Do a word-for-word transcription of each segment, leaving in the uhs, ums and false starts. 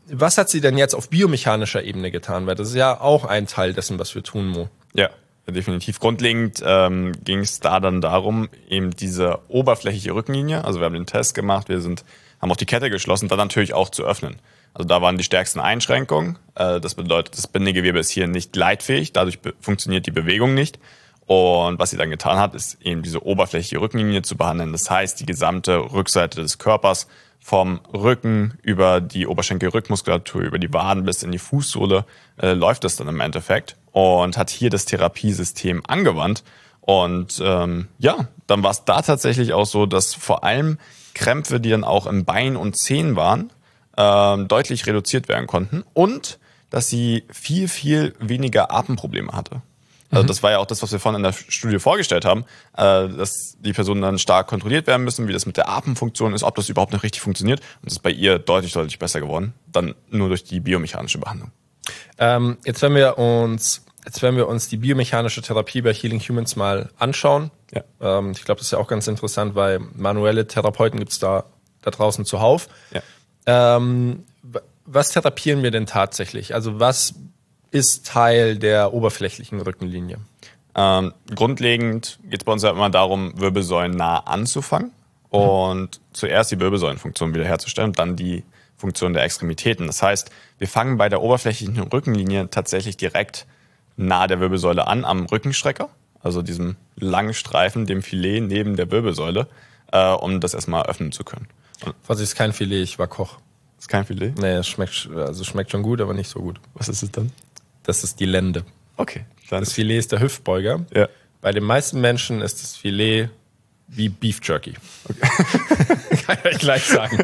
was hat sie denn jetzt auf biomechanischer Ebene getan? Weil das ist ja auch ein Teil dessen, was wir tun, Mo. Ja, definitiv. Grundlegend ähm, ging es da dann darum, eben diese oberflächliche Rückenlinie, also wir haben den Test gemacht, wir sind, haben auch die Kette geschlossen, dann natürlich auch zu öffnen. Also da waren die stärksten Einschränkungen. Äh, das bedeutet, das Bindegewebe ist hier nicht gleitfähig, dadurch be- funktioniert die Bewegung nicht. Und was sie dann getan hat, ist eben diese oberflächliche Rückenlinie zu behandeln. Das heißt, die gesamte Rückseite des Körpers vom Rücken über die Oberschenkel-Rückmuskulatur, über die Waden bis in die Fußsohle äh, läuft das dann im Endeffekt und hat hier das Therapiesystem angewandt. Und ähm, ja, dann war es da tatsächlich auch so, dass vor allem Krämpfe, die dann auch im Bein und Zehen waren, ähm, deutlich reduziert werden konnten und dass sie viel, viel weniger Atemprobleme hatte. Also das war ja auch das, was wir vorhin in der Studie vorgestellt haben, dass die Personen dann stark kontrolliert werden müssen, wie das mit der Atemfunktion ist, ob das überhaupt noch richtig funktioniert. Und das ist bei ihr deutlich, deutlich besser geworden, dann nur durch die biomechanische Behandlung. Ähm, jetzt werden wir uns, jetzt werden wir uns die biomechanische Therapie bei Healing Humans mal anschauen. Ja. Ähm, ich glaube, das ist ja auch ganz interessant, weil manuelle Therapeuten gibt's da da draußen zuhauf. Ja. Ähm, was therapieren wir denn tatsächlich? Also was ist Teil der oberflächlichen Rückenlinie? Ähm, grundlegend geht es bei uns ja immer darum, Wirbelsäulen nah anzufangen und mhm. zuerst die Wirbelsäulenfunktion wiederherzustellen und dann die Funktion der Extremitäten. Das heißt, wir fangen bei der oberflächlichen Rückenlinie tatsächlich direkt nahe der Wirbelsäule an, am Rückenstrecker, also diesem langen Streifen, dem Filet neben der Wirbelsäule, äh, um das erstmal öffnen zu können. Was ist kein Filet, ich war Koch. Ist kein Filet? Nee, es schmeckt, also schmeckt schon gut, aber nicht so gut. Was ist es dann? Das ist die Lende. Okay. Das Filet ist der Hüftbeuger. Ja. Bei den meisten Menschen ist das Filet wie Beef Jerky. Okay. Kann ich euch gleich sagen.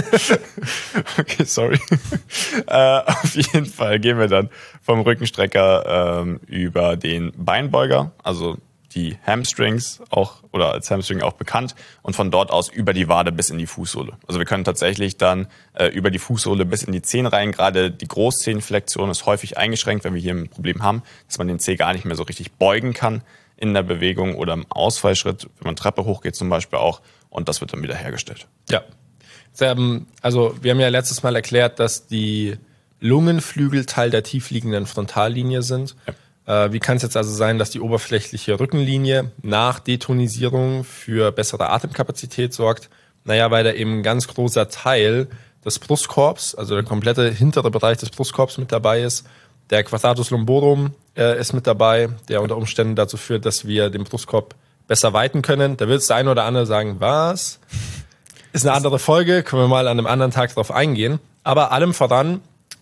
Okay, sorry. äh, auf jeden Fall gehen wir dann vom Rückenstrecker ähm, über den Beinbeuger, also die Hamstrings auch oder als Hamstring auch bekannt und von dort aus über die Wade bis in die Fußsohle. Also wir können tatsächlich dann äh, über die Fußsohle bis in die Zehen rein. Gerade die Großzehenflexion ist häufig eingeschränkt, wenn wir hier ein Problem haben, dass man den Zeh gar nicht mehr so richtig beugen kann in der Bewegung oder im Ausfallschritt, wenn man Treppe hochgeht zum Beispiel auch. Und das wird dann wieder hergestellt. Ja. Also wir haben ja letztes Mal erklärt, dass die Lungenflügel Teil der tiefliegenden Frontallinie sind. Ja. Wie kann es jetzt also sein, dass die oberflächliche Rückenlinie nach Detonisierung für bessere Atemkapazität sorgt? Naja, weil da eben ein ganz großer Teil des Brustkorbs, also der komplette hintere Bereich des Brustkorbs mit dabei ist. Der Quadratus lumborum äh, ist mit dabei, der unter Umständen dazu führt, dass wir den Brustkorb besser weiten können. Da wird es der eine oder andere sagen, was? Ist eine andere Folge, können wir mal an einem anderen Tag drauf eingehen. Aber allem voran,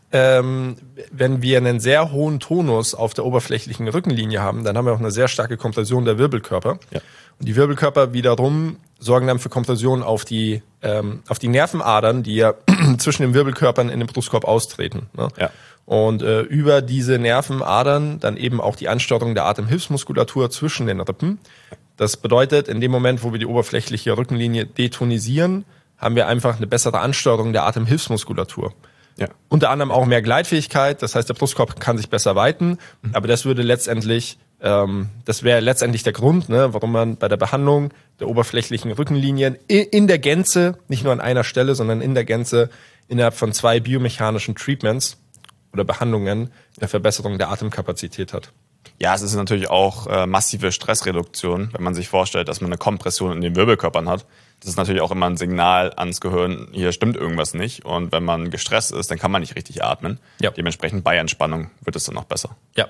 Ähm, wenn wir einen sehr hohen Tonus auf der oberflächlichen Rückenlinie haben, dann haben wir auch eine sehr starke Kompression der Wirbelkörper. Ja. Und die Wirbelkörper wiederum sorgen dann für Kompression auf die, ähm, auf die Nervenadern, die ja zwischen den Wirbelkörpern in den Brustkorb austreten. Ne? Ja. Und äh, über diese Nervenadern dann eben auch die Ansteuerung der Atemhilfsmuskulatur zwischen den Rippen. Das bedeutet, in dem Moment, wo wir die oberflächliche Rückenlinie detonisieren, haben wir einfach eine bessere Ansteuerung der Atemhilfsmuskulatur. Ja. Unter anderem auch mehr Gleitfähigkeit, das heißt, der Brustkorb kann sich besser weiten, mhm. aber das würde letztendlich, ähm, das wäre letztendlich der Grund, ne, warum man bei der Behandlung der oberflächlichen Rückenlinien in der Gänze, nicht nur an einer Stelle, sondern in der Gänze innerhalb von zwei biomechanischen Treatments oder Behandlungen eine Verbesserung der Atemkapazität hat. Ja, es ist natürlich auch äh, massive Stressreduktion, wenn man sich vorstellt, dass man eine Kompression in den Wirbelkörpern hat. Das ist natürlich auch immer ein Signal ans Gehirn, hier stimmt irgendwas nicht. Und wenn man gestresst ist, dann kann man nicht richtig atmen. Ja. Dementsprechend bei Entspannung wird es dann noch besser. Ja.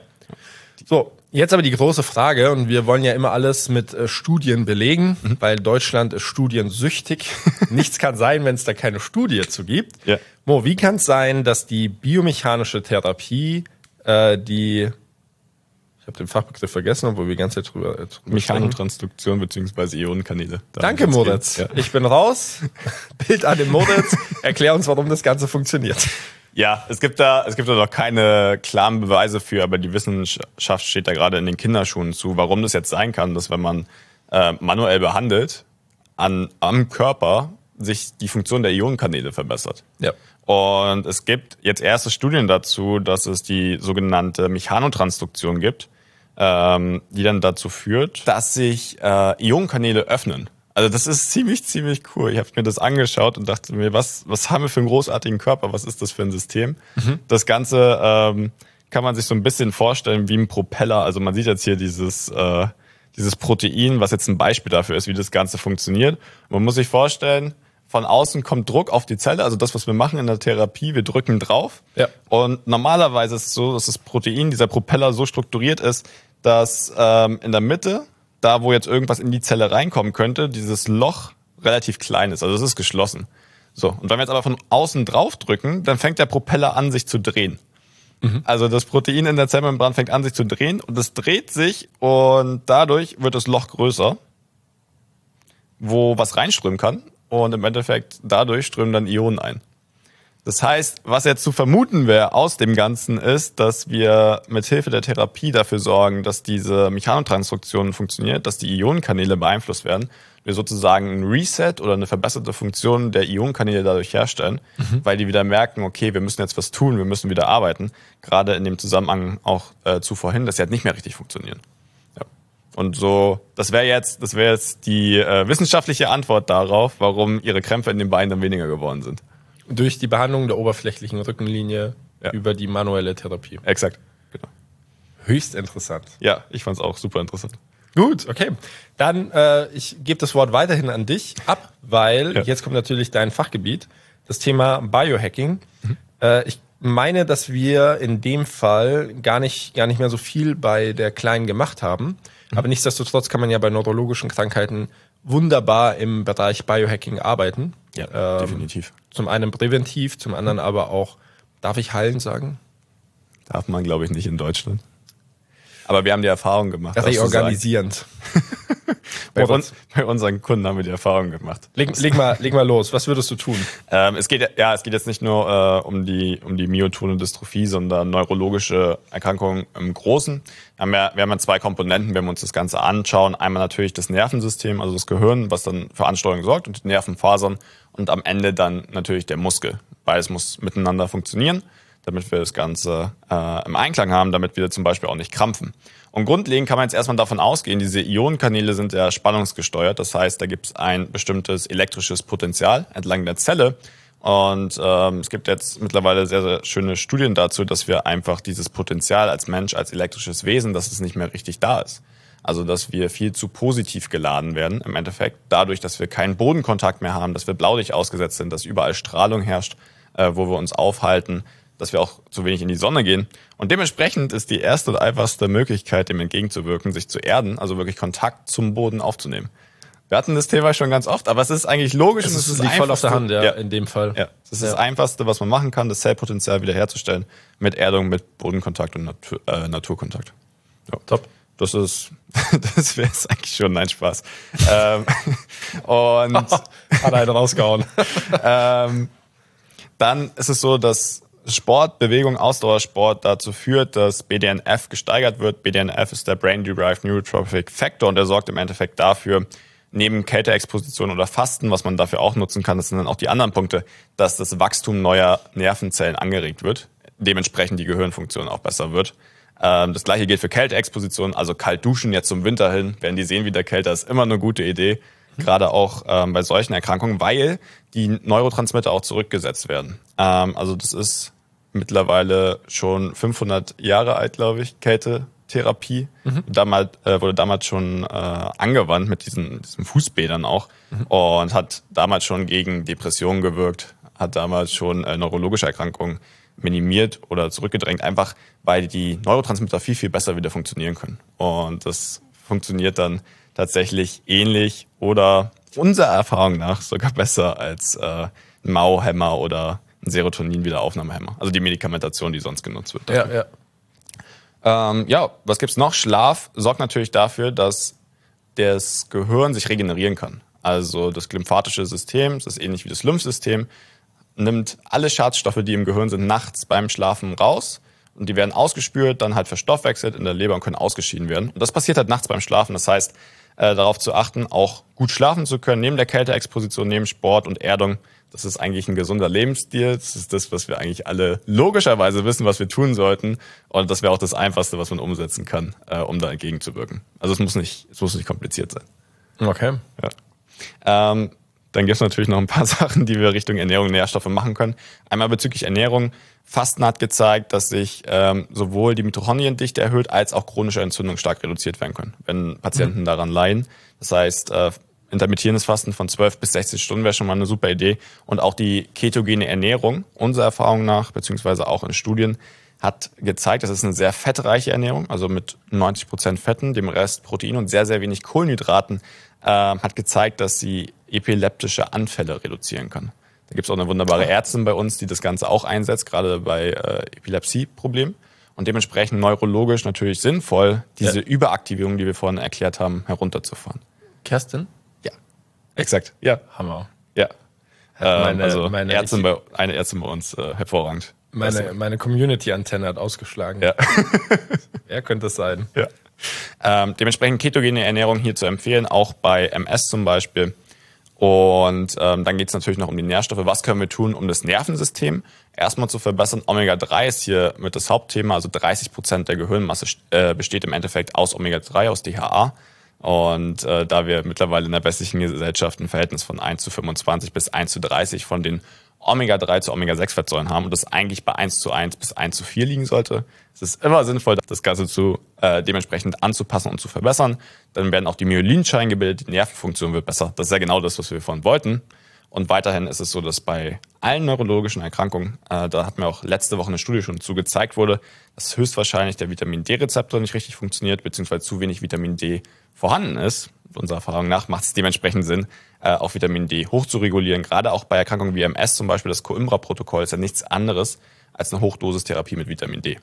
So, jetzt aber die große Frage, und wir wollen ja immer alles mit äh, Studien belegen, mhm. weil Deutschland ist studiensüchtig. Nichts kann sein, wenn es da keine Studie zu gibt. Ja. Mo, wie kann es sein, dass die biomechanische Therapie, äh, die Ich habe den Fachbegriff vergessen, obwohl wir die ganze Zeit drüber, drüber Mechanotransduktion bzw. Ionenkanäle. Danke, Moritz. Ja. Ich bin raus. Bild an den Moritz. Erklär uns, warum das Ganze funktioniert. Ja, es gibt da, es gibt da noch keine klaren Beweise für, aber die Wissenschaft steht da gerade in den Kinderschuhen zu, warum das jetzt sein kann, dass wenn man äh, manuell behandelt, an, am Körper sich die Funktion der Ionenkanäle verbessert. Ja. Und es gibt jetzt erste Studien dazu, dass es die sogenannte Mechanotransduktion gibt, ähm, die dann dazu führt, dass sich äh, Ionenkanäle öffnen Also das ist ziemlich, ziemlich cool. Ich habe mir das angeschaut und dachte mir, was, was haben wir für einen großartigen Körper? Was ist das für ein System? Mhm. Das Ganze ähm, kann man sich so ein bisschen vorstellen wie ein Propeller. Also man sieht jetzt hier dieses, äh, dieses Protein, was jetzt ein Beispiel dafür ist, wie das Ganze funktioniert. Man muss sich vorstellen, von außen kommt Druck auf die Zelle, also das, was wir machen in der Therapie, wir drücken drauf. Ja. Und normalerweise ist es so, dass das Protein, dieser Propeller so strukturiert ist, dass ähm, in der Mitte, da wo jetzt irgendwas in die Zelle reinkommen könnte, dieses Loch relativ klein ist, also es ist geschlossen. So, und wenn wir jetzt aber von außen drauf drücken, dann fängt der Propeller an, sich zu drehen. Mhm. Also das Protein in der Zellmembran fängt an, sich zu drehen und es dreht sich und dadurch wird das Loch größer, wo was reinströmen kann. Und im Endeffekt dadurch strömen dann Ionen ein. Das heißt, was jetzt zu vermuten wäre aus dem Ganzen ist, dass wir mit Hilfe der Therapie dafür sorgen, dass diese Mechanotransduktion funktioniert, dass die Ionenkanäle beeinflusst werden. Wir sozusagen ein Reset oder eine verbesserte Funktion der Ionenkanäle dadurch herstellen, mhm. weil die wieder merken, okay, wir müssen jetzt was tun, wir müssen wieder arbeiten. Gerade in dem Zusammenhang auch äh, zu vorhin, dass sie halt nicht mehr richtig funktionieren. Und so, das wäre jetzt, das wäre jetzt die äh, wissenschaftliche Antwort darauf, warum ihre Krämpfe in den Beinen dann weniger geworden sind. Durch die Behandlung der oberflächlichen Rückenlinie ja. über die manuelle Therapie. Exakt, genau. Höchst interessant. Ja, ich fand's auch super interessant. Gut, okay. Dann, äh, ich gebe das Wort weiterhin an dich ab, weil ja. jetzt kommt natürlich dein Fachgebiet, das Thema Biohacking. Mhm. Äh, ich meine, dass wir in dem Fall gar nicht, gar nicht mehr so viel bei der Kleinen gemacht haben. Aber nichtsdestotrotz kann man ja bei neurologischen Krankheiten wunderbar im Bereich Biohacking arbeiten. Ja, ähm, definitiv. Zum einen präventiv, zum anderen aber auch, darf ich heilend sagen? Darf man, glaube ich, nicht in Deutschland. Aber wir haben die Erfahrung gemacht. Reorganisierend. bei, uns, bei unseren Kunden haben wir die Erfahrung gemacht. Leg, leg, mal, leg mal los, was würdest du tun? Ähm, es geht ja, es geht jetzt nicht nur äh, um die um die myotone Dystrophie, sondern neurologische Erkrankungen im Großen. Wir haben ja, wir haben ja zwei Komponenten, wenn wir uns das Ganze anschauen. Einmal natürlich das Nervensystem, also das Gehirn, was dann für Ansteuerung sorgt, und die Nervenfasern und am Ende dann natürlich der Muskel. Beides muss miteinander funktionieren, damit wir das Ganze äh, im Einklang haben, damit wir zum Beispiel auch nicht krampfen. Und grundlegend kann man jetzt erstmal davon ausgehen, diese Ionenkanäle sind ja spannungsgesteuert. Das heißt, da gibt es ein bestimmtes elektrisches Potenzial entlang der Zelle. Und ähm, es gibt jetzt mittlerweile sehr, sehr schöne Studien dazu, dass wir einfach dieses Potenzial als Mensch, als elektrisches Wesen, dass es nicht mehr richtig da ist. Also, dass wir viel zu positiv geladen werden im Endeffekt. Dadurch, dass wir keinen Bodenkontakt mehr haben, dass wir Blaulicht ausgesetzt sind, dass überall Strahlung herrscht, äh, wo wir uns aufhalten, dass wir auch zu wenig in die Sonne gehen. Und dementsprechend ist die erste und einfachste Möglichkeit, dem entgegenzuwirken, sich zu erden, also wirklich Kontakt zum Boden aufzunehmen. Wir hatten das Thema schon ganz oft, aber es ist eigentlich logisch. Es und es ist liegt voll auf der Hand, ja, ja, in dem Fall. Ja, das ist ja. das Einfachste, was man machen kann, das Zellpotenzial wiederherzustellen mit Erdung, mit Bodenkontakt und Natur, äh, Naturkontakt. Ja. Top. Das ist, das wäre es eigentlich schon, nein, Spaß. ähm, und hat einer rausgehauen. ähm, dann ist es so, dass Sport, Bewegung, Ausdauersport dazu führt, dass B D N F gesteigert wird. B D N F ist der Brain-Derived Neurotrophic Factor und der sorgt im Endeffekt dafür, neben Kälteexposition oder Fasten, was man dafür auch nutzen kann, das sind dann auch die anderen Punkte, dass das Wachstum neuer Nervenzellen angeregt wird, dementsprechend die Gehirnfunktion auch besser wird. Das gleiche gilt für Kälteexposition, also kalt duschen jetzt zum Winter hin, werden die sehen, wie der kälter ist, immer eine gute Idee. Gerade auch ähm, bei solchen Erkrankungen, weil die Neurotransmitter auch zurückgesetzt werden. Ähm, also das ist mittlerweile schon fünfhundert Jahre alt, glaube ich, Kältetherapie. Mhm. Damals, äh, wurde damals schon äh, angewandt mit diesen, diesen Fußbädern auch mhm. und hat damals schon gegen Depressionen gewirkt, hat damals schon äh, neurologische Erkrankungen minimiert oder zurückgedrängt, einfach weil die Neurotransmitter viel, viel besser wieder funktionieren können. Und das funktioniert dann tatsächlich ähnlich oder unserer Erfahrung nach sogar besser als äh, ein Mau-Hämmer oder ein Serotonin-Wiederaufnahmehemmer. Also die Medikamentation, die sonst genutzt wird. Dafür. Ja, ja. Ähm, ja, was gibt's noch? Schlaf sorgt natürlich dafür, dass das Gehirn sich regenerieren kann. Also das lymphatische System, das ist ähnlich wie das Lymphsystem, nimmt alle Schadstoffe, die im Gehirn sind, nachts beim Schlafen raus. Und die werden ausgespült, dann halt verstoffwechselt in der Leber und können ausgeschieden werden. Und das passiert halt nachts beim Schlafen. Das heißt, äh, darauf zu achten, auch gut schlafen zu können, neben der Kälteexposition, neben Sport und Erdung. Das ist eigentlich ein gesunder Lebensstil. Das ist das, was wir eigentlich alle logischerweise wissen, was wir tun sollten. Und das wäre auch das Einfachste, was man umsetzen kann, äh, um da entgegenzuwirken. Also es muss nicht, es muss nicht kompliziert sein. Okay. Ja. Ähm, dann gibt es natürlich noch ein paar Sachen, die wir Richtung Ernährung und Nährstoffe machen können. Einmal bezüglich Ernährung. Fasten hat gezeigt, dass sich ähm, sowohl die Mitochondriendichte erhöht, als auch chronische Entzündungen stark reduziert werden können, wenn Patienten mhm. daran leiden. Das heißt, äh, intermittierendes Fasten von zwölf bis sechzig Stunden wäre schon mal eine super Idee. Und auch die ketogene Ernährung, unserer Erfahrung nach, beziehungsweise auch in Studien, hat gezeigt, das ist eine sehr fettreiche Ernährung, also mit neunzig Prozent Fetten, dem Rest Protein und sehr, sehr wenig Kohlenhydraten, äh, hat gezeigt, dass sie epileptische Anfälle reduzieren kann. Da gibt es auch eine wunderbare Ärztin bei uns, die das Ganze auch einsetzt, gerade bei äh, Epilepsie-Problemen. Und dementsprechend neurologisch natürlich sinnvoll, diese ja. Überaktivierung, die wir vorhin erklärt haben, herunterzufahren. Kerstin? Ja, exakt. Ja, Hammer. Ja, meine, also meine Ärztin bei, eine Ärztin bei uns, äh, hervorragend. Meine, meine Community-Antenne hat ausgeschlagen. Ja. Wer könnte es sein? Ja. Ähm, dementsprechend ketogene Ernährung hier zu empfehlen, auch bei M S zum Beispiel. Und ähm, dann geht es natürlich noch um die Nährstoffe. Was können wir tun, um das Nervensystem erstmal zu verbessern? Omega drei ist hier mit das Hauptthema. Also dreißig Prozent der Gehirnmasse äh, besteht im Endeffekt aus Omega drei, aus D H A. Und äh, da wir mittlerweile in der westlichen Gesellschaft ein Verhältnis von eins zu fünfundzwanzig bis eins zu dreißig von den Omega drei zu Omega sechs Fettsäuren haben und das eigentlich bei eins zu eins bis eins zu vier liegen sollte, es ist immer sinnvoll, das Ganze zu äh, dementsprechend anzupassen und zu verbessern. Dann werden auch die Myelinscheiden gebildet, die Nervenfunktion wird besser. Das ist ja genau das, was wir vorhin wollten. Und weiterhin ist es so, dass bei allen neurologischen Erkrankungen, äh, da hat mir auch letzte Woche eine Studie schon zu gezeigt wurde, dass höchstwahrscheinlich der Vitamin-D-Rezeptor nicht richtig funktioniert, beziehungsweise zu wenig Vitamin D vorhanden ist. Unserer Erfahrung nach macht es dementsprechend Sinn, äh, auch Vitamin D hoch zu regulieren. Gerade auch bei Erkrankungen wie M S zum Beispiel, das Coimbra-Protokoll ist ja nichts anderes als eine Hochdosistherapie mit Vitamin D.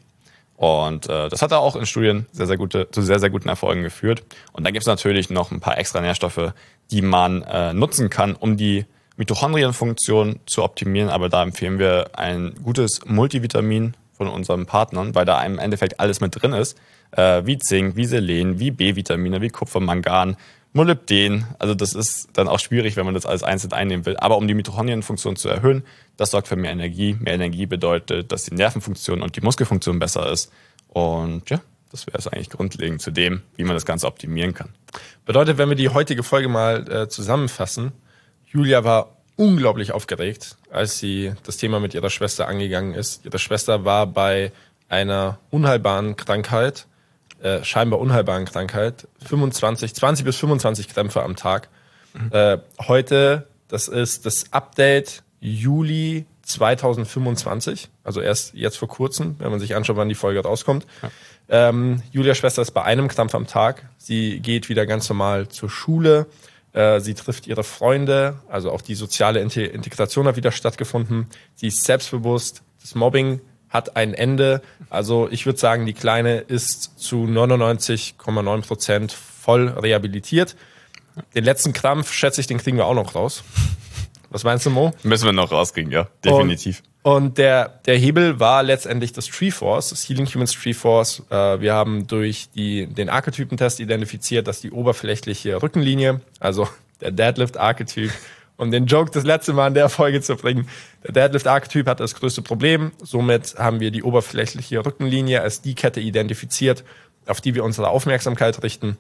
Und äh, das hat auch in Studien sehr, sehr gute, zu sehr, sehr guten Erfolgen geführt. Und dann gibt es natürlich noch ein paar extra Nährstoffe, die man äh, nutzen kann, um die Mitochondrienfunktion zu optimieren. Aber da empfehlen wir ein gutes Multivitamin von unseren Partnern, weil da im Endeffekt alles mit drin ist, äh, wie Zink, wie Selen, wie B-Vitamine, wie Kupfer, Mangan, Molybden. Also das ist dann auch schwierig, wenn man das alles einzeln einnehmen will. Aber um die Mitochondrienfunktion zu erhöhen, das sorgt für mehr Energie. Mehr Energie bedeutet, dass die Nervenfunktion und die Muskelfunktion besser ist. Und ja, das wäre es eigentlich grundlegend zu dem, wie man das Ganze optimieren kann. Bedeutet, wenn wir die heutige Folge mal äh, zusammenfassen, Julia war unglaublich aufgeregt, als sie das Thema mit ihrer Schwester angegangen ist. Ihre Schwester war bei einer unheilbaren Krankheit, äh, scheinbar unheilbaren Krankheit, fünfundzwanzig, zwanzig bis fünfundzwanzig Krämpfe am Tag. Mhm. Äh, heute, das ist das Update Juli zweitausendfünfundzwanzig, also erst jetzt vor kurzem, wenn man sich anschaut, wann die Folge rauskommt. Ja. Ähm, Julias Schwester ist bei einem Krampf am Tag. Sie geht wieder ganz normal zur Schule. Äh, sie trifft ihre Freunde, also auch die soziale Integration hat wieder stattgefunden. Sie ist selbstbewusst. Das Mobbing hat ein Ende. Also ich würde sagen, die Kleine ist zu neunundneunzig Komma neun Prozent voll rehabilitiert. Den letzten Krampf, schätze ich, den kriegen wir auch noch raus. Was meinst du, Mo? Müssen wir noch rauskriegen, ja, definitiv. Und, und der, der Hebel war letztendlich das Treeforce, das Healing Humans Treeforce. Äh, wir haben durch die, den Archetypentest identifiziert, dass die oberflächliche Rückenlinie, also der Deadlift-Archetyp, um den Joke das letzte Mal in der Folge zu bringen, der Deadlift-Archetyp hat das größte Problem. Somit haben wir die oberflächliche Rückenlinie als die Kette identifiziert, auf die wir unsere Aufmerksamkeit richten.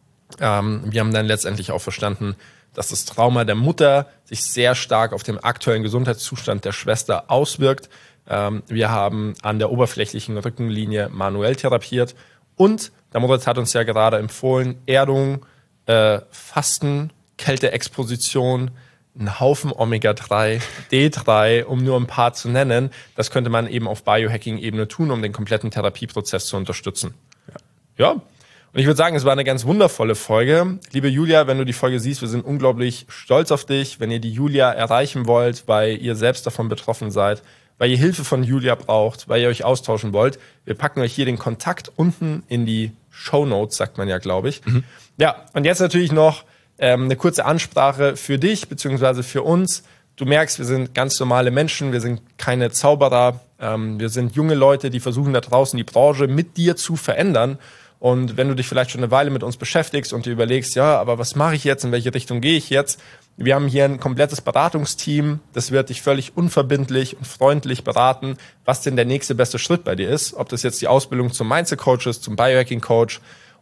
Ähm, wir haben dann letztendlich auch verstanden, dass das Trauma der Mutter sich sehr stark auf den aktuellen Gesundheitszustand der Schwester auswirkt. Ähm, wir haben an der oberflächlichen Rückenlinie manuell therapiert. Und der Moritz hat uns ja gerade empfohlen, Erdung, äh, Fasten, Kälteexposition, ein Haufen Omega drei, D drei, um nur ein paar zu nennen. Das könnte man eben auf Biohacking-Ebene tun, um den kompletten Therapieprozess zu unterstützen. Ja. ja. Und ich würde sagen, es war eine ganz wundervolle Folge. Liebe Julia, wenn du die Folge siehst, wir sind unglaublich stolz auf dich. Wenn ihr die Julia erreichen wollt, weil ihr selbst davon betroffen seid, weil ihr Hilfe von Julia braucht, weil ihr euch austauschen wollt, wir packen euch hier den Kontakt unten in die Shownotes, sagt man ja, glaube ich. Mhm. Ja, und jetzt natürlich noch ähm, eine kurze Ansprache für dich, beziehungsweise für uns. Du merkst, wir sind ganz normale Menschen, wir sind keine Zauberer. Ähm, wir sind junge Leute, die versuchen da draußen die Branche mit dir zu verändern. Und wenn du dich vielleicht schon eine Weile mit uns beschäftigst und dir überlegst, ja, aber was mache ich jetzt, in welche Richtung gehe ich jetzt? Wir haben hier ein komplettes Beratungsteam, das wird dich völlig unverbindlich und freundlich beraten, was denn der nächste beste Schritt bei dir ist. Ob das jetzt die Ausbildung zum Mindset-Coach ist, zum Biohacking-Coach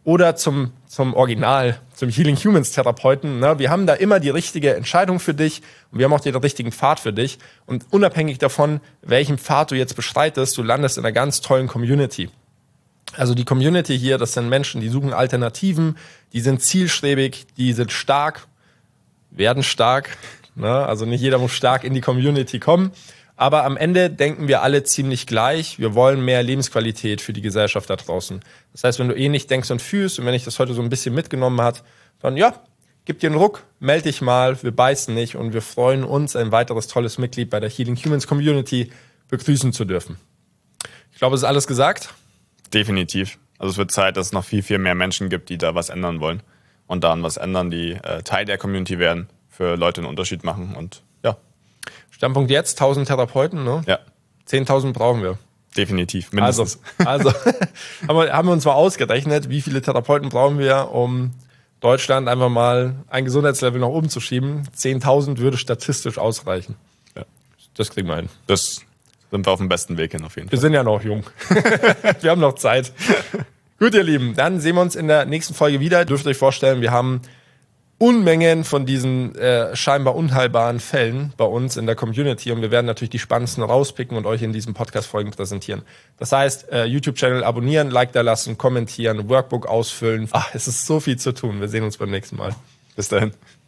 oder zum, zum Original, zum Healing Humans Therapeuten. Ne? Wir haben da immer die richtige Entscheidung für dich und wir haben auch den richtigen Pfad für dich. Und unabhängig davon, welchen Pfad du jetzt beschreitest, du landest in einer ganz tollen Community. Also die Community hier, das sind Menschen, die suchen Alternativen, die sind zielstrebig, die sind stark, werden stark. Ne? Also nicht jeder muss stark in die Community kommen. Aber am Ende denken wir alle ziemlich gleich. Wir wollen mehr Lebensqualität für die Gesellschaft da draußen. Das heißt, wenn du ähnlich denkst und fühlst und wenn ich das heute so ein bisschen mitgenommen hat, dann ja, gib dir einen Ruck, melde dich mal, wir beißen nicht und wir freuen uns, ein weiteres tolles Mitglied bei der Healing Humans Community begrüßen zu dürfen. Ich glaube, es ist alles gesagt. Definitiv. Also es wird Zeit, dass es noch viel, viel mehr Menschen gibt, die da was ändern wollen und daran was ändern, die äh, Teil der Community werden, für Leute einen Unterschied machen und ja. Standpunkt jetzt, tausend Therapeuten, ne? Ja. zehntausend brauchen wir. Definitiv, mindestens. Also, also haben, wir, haben wir uns mal ausgerechnet, wie viele Therapeuten brauchen wir, um Deutschland einfach mal ein Gesundheitslevel nach oben zu schieben. zehntausend würde statistisch ausreichen. Ja. Das kriegen wir hin. Das sind wir auf dem besten Weg hin auf jeden Fall. Wir sind ja noch jung. Wir haben noch Zeit. Gut, ihr Lieben, dann sehen wir uns in der nächsten Folge wieder. Dürft ihr euch vorstellen, wir haben Unmengen von diesen äh, scheinbar unheilbaren Fällen bei uns in der Community und wir werden natürlich die spannendsten rauspicken und euch in diesen Podcast-Folgen präsentieren. Das heißt, äh, YouTube-Channel abonnieren, Like da lassen, kommentieren, Workbook ausfüllen. Ach, es ist so viel zu tun. Wir sehen uns beim nächsten Mal. Bis dahin.